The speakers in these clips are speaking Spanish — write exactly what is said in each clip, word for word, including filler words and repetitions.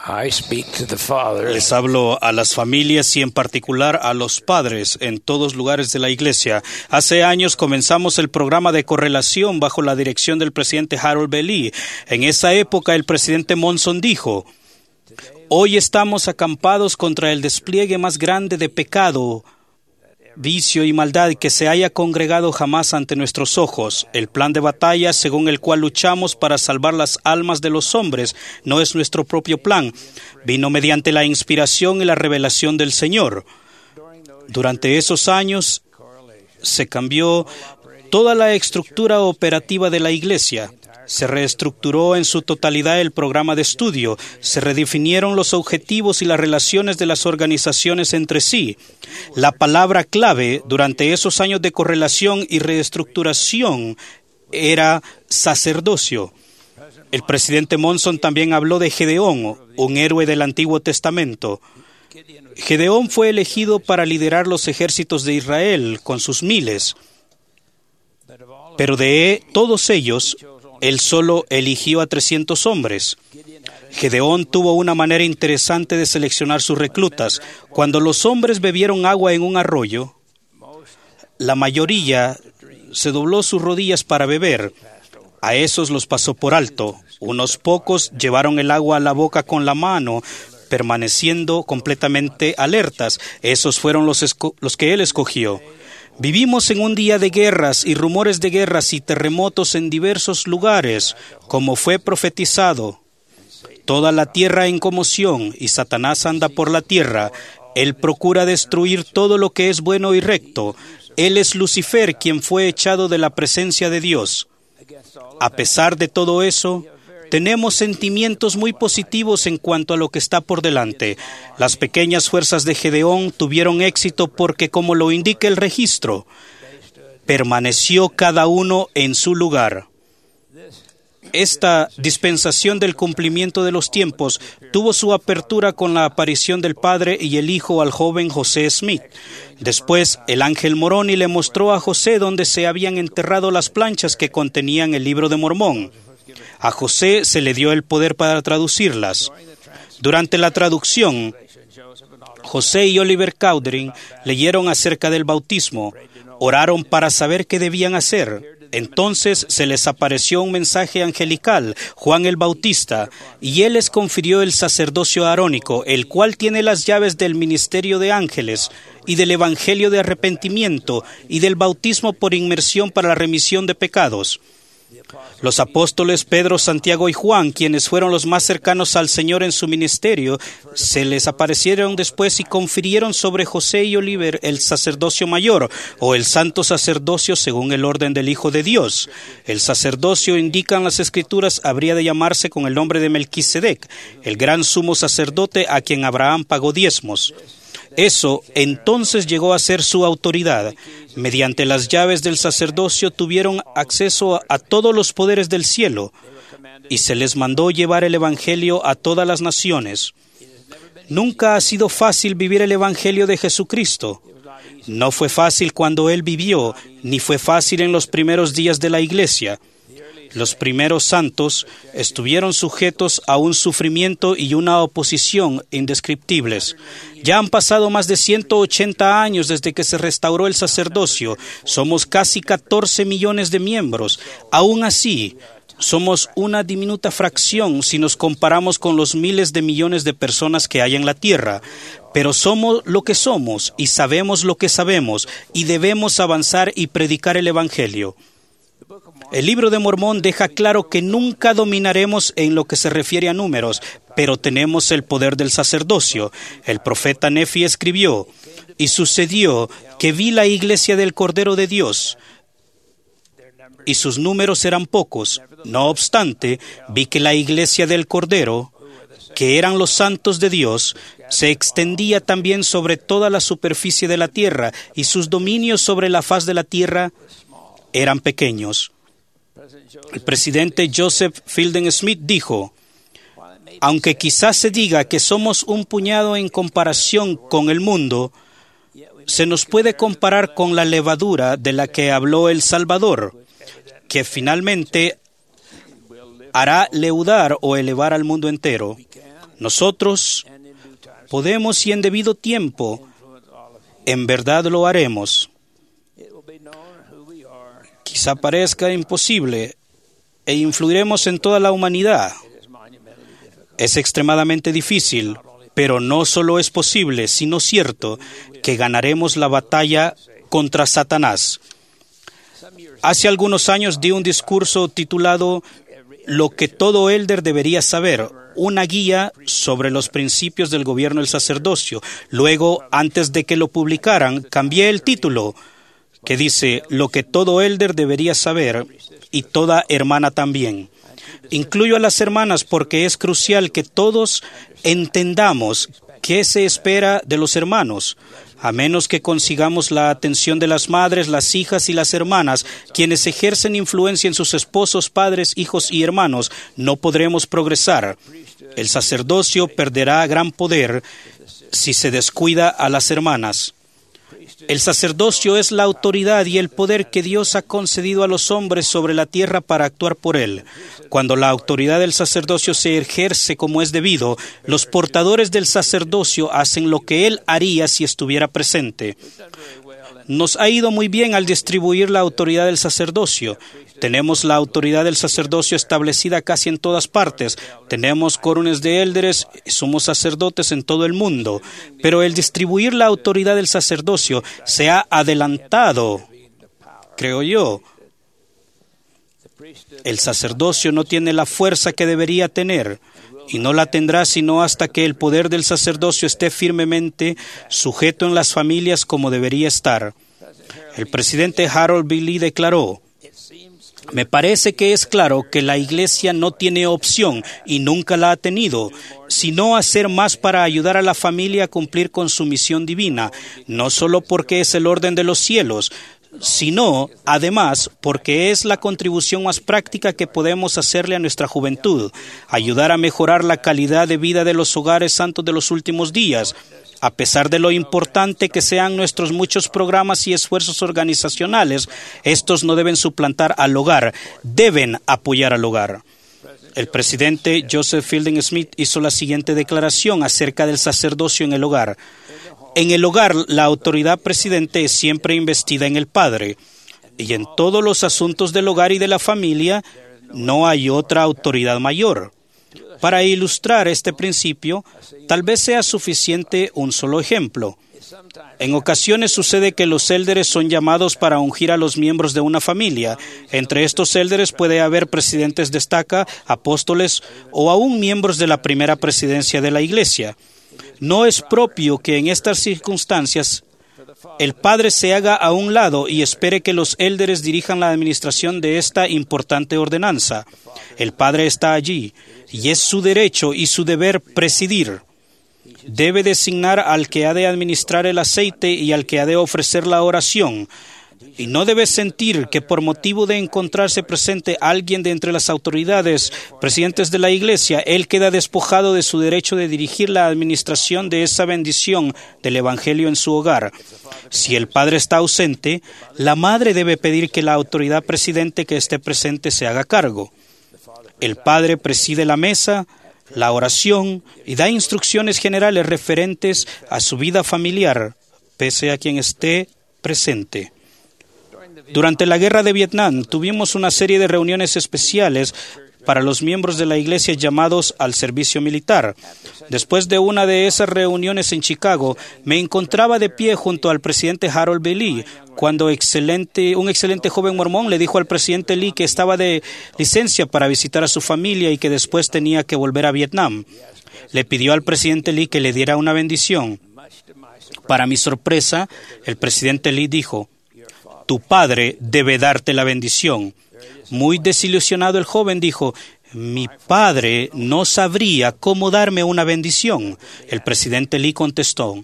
I speak to the fathers. Les hablo a las familias y en particular a los padres en todos lugares de la iglesia. Hace años comenzamos el programa de correlación bajo la dirección del presidente Harold B. Lee. En esa época el presidente Monson dijo: hoy estamos acampados contra el despliegue más grande de pecado, vicio y maldad que se haya congregado jamás ante nuestros ojos. El plan de batalla según el cual luchamos para salvar las almas de los hombres no es nuestro propio plan. Vino mediante la inspiración y la revelación del Señor. Durante esos años se cambió toda la estructura operativa de la iglesia. Se reestructuró en su totalidad el programa de estudio, se redefinieron los objetivos y las relaciones de las organizaciones entre sí. La palabra clave durante esos años de correlación y reestructuración era sacerdocio. El presidente Monson también habló de Gedeón, un héroe del Antiguo Testamento. Gedeón fue elegido para liderar los ejércitos de Israel con sus miles, pero de todos ellos, él solo eligió a trescientos hombres. Gedeón tuvo una manera interesante de seleccionar sus reclutas. Cuando los hombres bebieron agua en un arroyo, la mayoría se dobló sus rodillas para beber. A esos los pasó por alto. Unos pocos llevaron el agua a la boca con la mano, permaneciendo completamente alertas. Esos fueron los, esco- los que él escogió. Vivimos en un día de guerras y rumores de guerras y terremotos en diversos lugares, como fue profetizado. Toda la tierra en conmoción y Satanás anda por la tierra. Él procura destruir todo lo que es bueno y recto. Él es Lucifer, quien fue echado de la presencia de Dios. A pesar de todo eso, tenemos sentimientos muy positivos en cuanto a lo que está por delante. Las pequeñas fuerzas de Gedeón tuvieron éxito porque, como lo indica el registro, permaneció cada uno en su lugar. Esta dispensación del cumplimiento de los tiempos tuvo su apertura con la aparición del Padre y el Hijo al joven José Smith. Después, el ángel Moroni le mostró a José dónde se habían enterrado las planchas que contenían el libro de Mormón. A José se le dio el poder para traducirlas. Durante la traducción, José y Oliver Cowdery leyeron acerca del bautismo, oraron para saber qué debían hacer. Entonces se les apareció un mensaje angelical, Juan el Bautista, y él les confirió el sacerdocio arónico, el cual tiene las llaves del ministerio de ángeles y del evangelio de arrepentimiento y del bautismo por inmersión para la remisión de pecados. Los apóstoles Pedro, Santiago y Juan, quienes fueron los más cercanos al Señor en su ministerio, se les aparecieron después y confirieron sobre José y Oliver el sacerdocio mayor, o el santo sacerdocio según el orden del Hijo de Dios. El sacerdocio, indican las Escrituras, habría de llamarse con el nombre de Melquisedec, el gran sumo sacerdote a quien Abraham pagó diezmos. Eso entonces llegó a ser su autoridad. Mediante las llaves del sacerdocio tuvieron acceso a, a todos los poderes del cielo y se les mandó llevar el evangelio a todas las naciones. Nunca ha sido fácil vivir el evangelio de Jesucristo. No fue fácil cuando Él vivió, ni fue fácil en los primeros días de la iglesia. Los primeros santos estuvieron sujetos a un sufrimiento y una oposición indescriptibles. Ya han pasado más de ciento ochenta años desde que se restauró el sacerdocio. Somos casi catorce millones de miembros. Aún así, somos una diminuta fracción si nos comparamos con los miles de millones de personas que hay en la tierra. Pero somos lo que somos y sabemos lo que sabemos y debemos avanzar y predicar el evangelio. El libro de Mormón deja claro que nunca dominaremos en lo que se refiere a números, pero tenemos el poder del sacerdocio. El profeta Nefi escribió: y sucedió que vi la iglesia del Cordero de Dios, y sus números eran pocos. No obstante, vi que la iglesia del Cordero, que eran los santos de Dios, se extendía también sobre toda la superficie de la tierra, y sus dominios sobre la faz de la tierra eran pequeños. El presidente Joseph Fielding Smith dijo: aunque quizás se diga que somos un puñado en comparación con el mundo, se nos puede comparar con la levadura de la que habló el Salvador, que finalmente hará leudar o elevar al mundo entero. Nosotros podemos y en debido tiempo, en verdad lo haremos. Quizá parezca imposible e influiremos en toda la humanidad. Es extremadamente difícil, pero no solo es posible, sino cierto, que ganaremos la batalla contra Satanás. Hace algunos años di un discurso titulado Lo que todo elder debería saber, una guía sobre los principios del gobierno del sacerdocio. Luego, antes de que lo publicaran, cambié el título, que dice Lo que todo elder debería saber y toda hermana también. Incluyo a las hermanas porque es crucial que todos entendamos qué se espera de los hermanos. A menos que consigamos la atención de las madres, las hijas y las hermanas, quienes ejercen influencia en sus esposos, padres, hijos y hermanos, no podremos progresar. El sacerdocio perderá gran poder si se descuida a las hermanas. El sacerdocio es la autoridad y el poder que Dios ha concedido a los hombres sobre la tierra para actuar por él. Cuando la autoridad del sacerdocio se ejerce como es debido, los portadores del sacerdocio hacen lo que él haría si estuviera presente. Nos ha ido muy bien al distribuir la autoridad del sacerdocio. Tenemos la autoridad del sacerdocio establecida casi en todas partes. Tenemos corones de élderes, somos sacerdotes en todo el mundo. Pero el distribuir la autoridad del sacerdocio se ha adelantado, creo yo. El sacerdocio no tiene la fuerza que debería tener y no la tendrá sino hasta que el poder del sacerdocio esté firmemente sujeto en las familias como debería estar. El presidente Harold B. Lee declaró: me parece que es claro que la Iglesia no tiene opción, y nunca la ha tenido, sino hacer más para ayudar a la familia a cumplir con su misión divina, no solo porque es el orden de los cielos, sino, además, porque es la contribución más práctica que podemos hacerle a nuestra juventud, ayudar a mejorar la calidad de vida de los hogares santos de los últimos días. A pesar de lo importante que sean nuestros muchos programas y esfuerzos organizacionales, estos no deben suplantar al hogar, deben apoyar al hogar. El presidente Joseph Fielding Smith hizo la siguiente declaración acerca del sacerdocio en el hogar. En el hogar, la autoridad presidente es siempre investida en el padre, y en todos los asuntos del hogar y de la familia no hay otra autoridad mayor. Para ilustrar este principio, tal vez sea suficiente un solo ejemplo. En ocasiones sucede que los élderes son llamados para ungir a los miembros de una familia. Entre estos élderes puede haber presidentes de estaca, apóstoles o aún miembros de la primera presidencia de la Iglesia. No es propio que en estas circunstancias el padre se haga a un lado y espere que los élderes dirijan la administración de esta importante ordenanza. El padre está allí y es su derecho y su deber presidir. Debe designar al que ha de administrar el aceite y al que ha de ofrecer la oración. Y no debe sentir que por motivo de encontrarse presente alguien de entre las autoridades, presidentes de la Iglesia, él queda despojado de su derecho de dirigir la administración de esa bendición del Evangelio en su hogar. Si el padre está ausente, la madre debe pedir que la autoridad presidente que esté presente se haga cargo. El padre preside la mesa, la oración y da instrucciones generales referentes a su vida familiar, pese a quien esté presente. Durante la guerra de Vietnam tuvimos una serie de reuniones especiales para los miembros de la Iglesia llamados al servicio militar. Después de una de esas reuniones en Chicago, me encontraba de pie junto al presidente Harold B. Lee, cuando excelente, un excelente joven mormón le dijo al presidente Lee que estaba de licencia para visitar a su familia y que después tenía que volver a Vietnam. Le pidió al presidente Lee que le diera una bendición. Para mi sorpresa, el presidente Lee dijo: tu padre debe darte la bendición. Muy desilusionado el joven dijo: mi padre no sabría cómo darme una bendición. El presidente Lee contestó: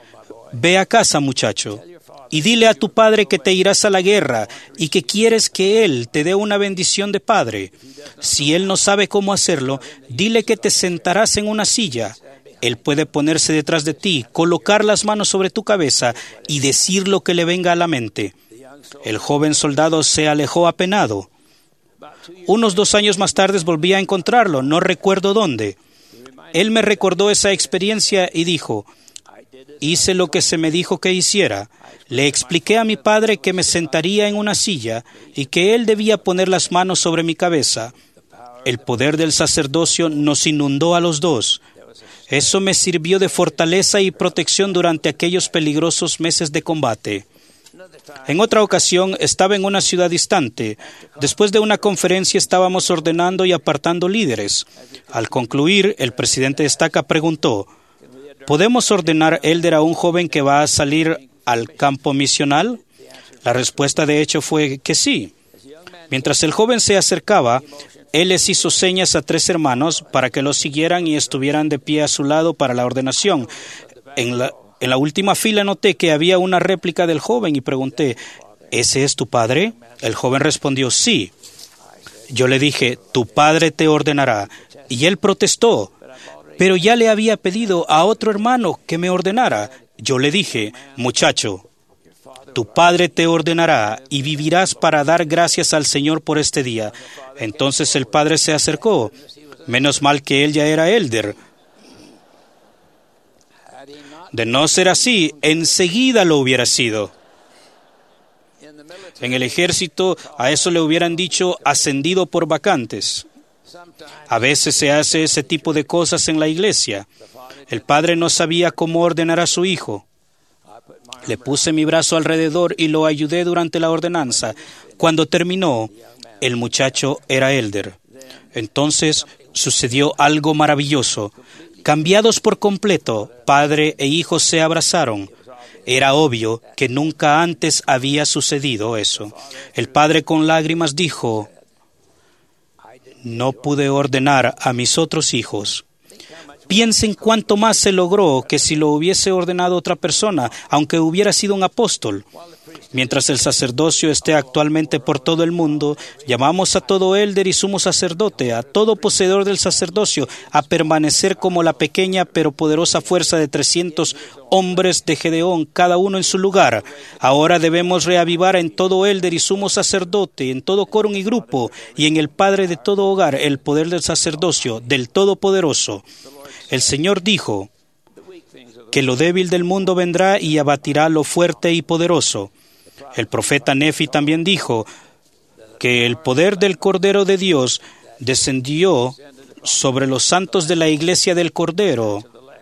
ve a casa, muchacho, y dile a tu padre que te irás a la guerra y que quieres que él te dé una bendición de padre. Si él no sabe cómo hacerlo, dile que te sentarás en una silla. Él puede ponerse detrás de ti, colocar las manos sobre tu cabeza y decir lo que le venga a la mente. El joven soldado se alejó apenado. Unos dos años más tarde volví a encontrarlo, no recuerdo dónde. Él me recordó esa experiencia y dijo, hice lo que se me dijo que hiciera. Le expliqué a mi padre que me sentaría en una silla y que él debía poner las manos sobre mi cabeza. El poder del sacerdocio nos inundó a los dos. Eso me sirvió de fortaleza y protección durante aquellos peligrosos meses de combate. En otra ocasión estaba en una ciudad distante. Después de una conferencia estábamos ordenando y apartando líderes. Al concluir, el presidente de estaca preguntó, ¿podemos ordenar élder a un joven que va a salir al campo misional? La respuesta de hecho fue que sí. Mientras el joven se acercaba, él les hizo señas a tres hermanos para que lo siguieran y estuvieran de pie a su lado para la ordenación. En la, en la última fila noté que había una réplica del joven y pregunté, ¿ese es tu padre? El joven respondió, sí. Yo le dije, tu padre te ordenará. Y él protestó, pero ya le había pedido a otro hermano que me ordenara. Yo le dije, muchacho, tu padre te ordenará y vivirás para dar gracias al Señor por este día. Entonces el padre se acercó. Menos mal que él ya era élder. De no ser así, enseguida lo hubiera sido. En el ejército, a eso le hubieran dicho ascendido por vacantes. A veces se hace ese tipo de cosas en la iglesia. El padre no sabía cómo ordenar a su hijo. Le puse mi brazo alrededor y lo ayudé durante la ordenanza. Cuando terminó, el muchacho era élder. Entonces sucedió algo maravilloso. Cambiados por completo, padre e hijo se abrazaron. Era obvio que nunca antes había sucedido eso. El padre con lágrimas dijo, no pude ordenar a mis otros hijos. Piensen cuánto más se logró que si lo hubiese ordenado otra persona, aunque hubiera sido un apóstol. Mientras el sacerdocio esté actualmente por todo el mundo, llamamos a todo élder y sumo sacerdote, a todo poseedor del sacerdocio, a permanecer como la pequeña pero poderosa fuerza de trescientos hombres de Gedeón, cada uno en su lugar. Ahora debemos reavivar en todo élder y sumo sacerdote, en todo quórum y grupo, y en el padre de todo hogar, el poder del sacerdocio, del Todopoderoso. El Señor dijo que lo débil del mundo vendrá y abatirá lo fuerte y poderoso. El profeta Nefi también dijo que el poder del Cordero de Dios descendió sobre los santos de la iglesia del Cordero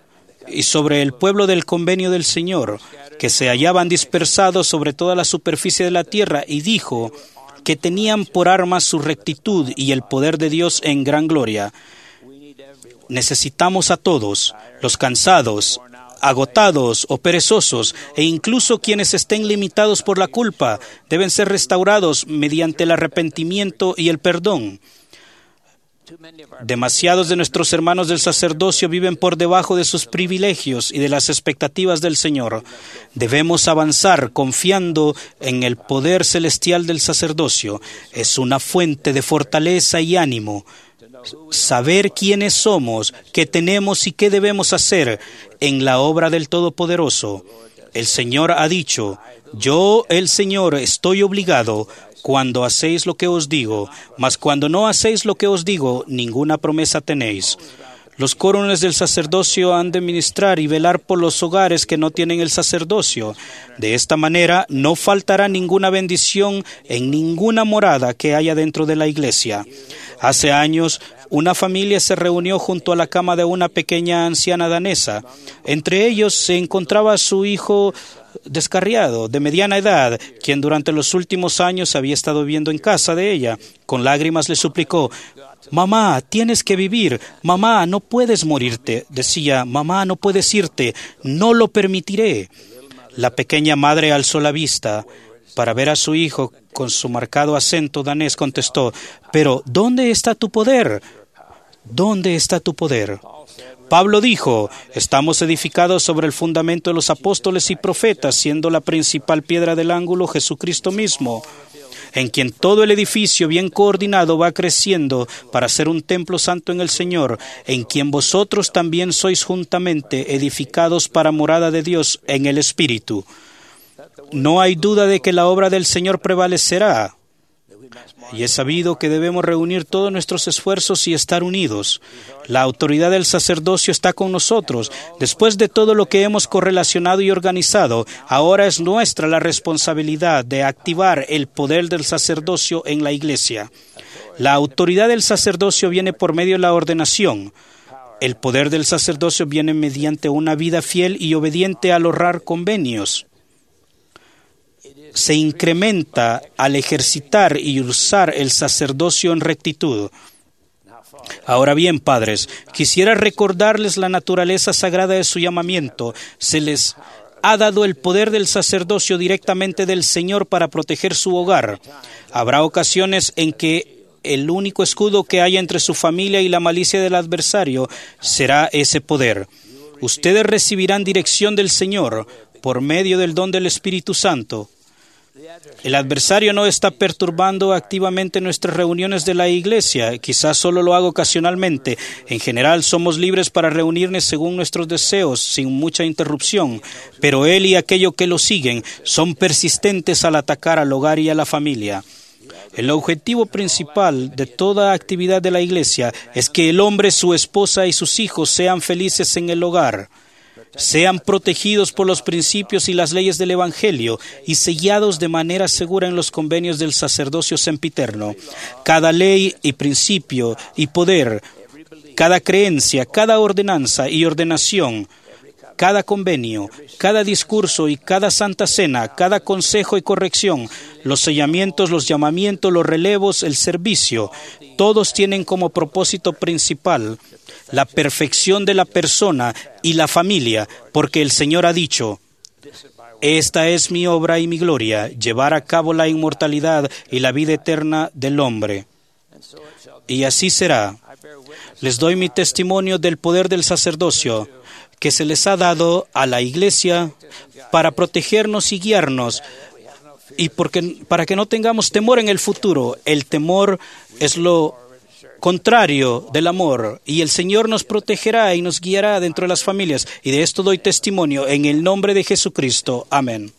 y sobre el pueblo del convenio del Señor, que se hallaban dispersados sobre toda la superficie de la tierra, y dijo que tenían por armas su rectitud y el poder de Dios en gran gloria. Necesitamos a todos, los cansados, agotados o perezosos, e incluso quienes estén limitados por la culpa, deben ser restaurados mediante el arrepentimiento y el perdón. Demasiados de nuestros hermanos del sacerdocio viven por debajo de sus privilegios y de las expectativas del Señor. Debemos avanzar confiando en el poder celestial del sacerdocio. Es una fuente de fortaleza y ánimo. Saber quiénes somos, qué tenemos y qué debemos hacer en la obra del Todopoderoso. El Señor ha dicho, yo, el Señor, estoy obligado cuando hacéis lo que os digo, mas cuando no hacéis lo que os digo, ninguna promesa tenéis. Los córunes del sacerdocio han de ministrar y velar por los hogares que no tienen el sacerdocio. De esta manera no faltará ninguna bendición en ninguna morada que haya dentro de la iglesia. Hace años, una familia se reunió junto a la cama de una pequeña anciana danesa. Entre ellos se encontraba su hijo descarriado, de mediana edad, quien durante los últimos años había estado viviendo en casa de ella. Con lágrimas le suplicó, «Mamá, tienes que vivir. Mamá, no puedes morirte». Decía, «Mamá, no puedes irte. No lo permitiré». La pequeña madre alzó la vista para ver a su hijo. Con su marcado acento danés contestó, «Pero, ¿dónde está tu poder? ¿Dónde está tu poder?» Pablo dijo, «Estamos edificados sobre el fundamento de los apóstoles y profetas, siendo la principal piedra del ángulo Jesucristo mismo, en quien todo el edificio bien coordinado va creciendo para ser un templo santo en el Señor, en quien vosotros también sois juntamente edificados para morada de Dios en el Espíritu». No hay duda de que la obra del Señor prevalecerá. Y es sabido que debemos reunir todos nuestros esfuerzos y estar unidos. La autoridad del sacerdocio está con nosotros. Después de todo lo que hemos correlacionado y organizado, ahora es nuestra la responsabilidad de activar el poder del sacerdocio en la Iglesia. La autoridad del sacerdocio viene por medio de la ordenación. El poder del sacerdocio viene mediante una vida fiel y obediente al honrar convenios. Se incrementa al ejercitar y usar el sacerdocio en rectitud. Ahora bien, padres, quisiera recordarles la naturaleza sagrada de su llamamiento. Se les ha dado el poder del sacerdocio directamente del Señor para proteger su hogar. Habrá ocasiones en que el único escudo que haya entre su familia y la malicia del adversario será ese poder. Ustedes recibirán dirección del Señor por medio del don del Espíritu Santo. El adversario no está perturbando activamente nuestras reuniones de la iglesia, quizás solo lo haga ocasionalmente. En general somos libres para reunirnos según nuestros deseos, sin mucha interrupción, pero él y aquellos que lo siguen son persistentes al atacar al hogar y a la familia. El objetivo principal de toda actividad de la iglesia es que el hombre, su esposa y sus hijos sean felices en el hogar, sean protegidos por los principios y las leyes del Evangelio y sellados de manera segura en los convenios del sacerdocio sempiterno. Cada ley y principio y poder, cada creencia, cada ordenanza y ordenación, cada convenio, cada discurso y cada santa cena, cada consejo y corrección, los sellamientos, los llamamientos, los relevos, el servicio, todos tienen como propósito principal la perfección de la persona y la familia, porque el Señor ha dicho: esta es mi obra y mi gloria, llevar a cabo la inmortalidad y la vida eterna del hombre. Y así será. Les doy mi testimonio del poder del sacerdocio que se les ha dado a la iglesia para protegernos y guiarnos, y porque, para que no tengamos temor en el futuro. El temor es lo contrario del amor, y el Señor nos protegerá y nos guiará dentro de las familias, y de esto doy testimonio en el nombre de Jesucristo. Amén.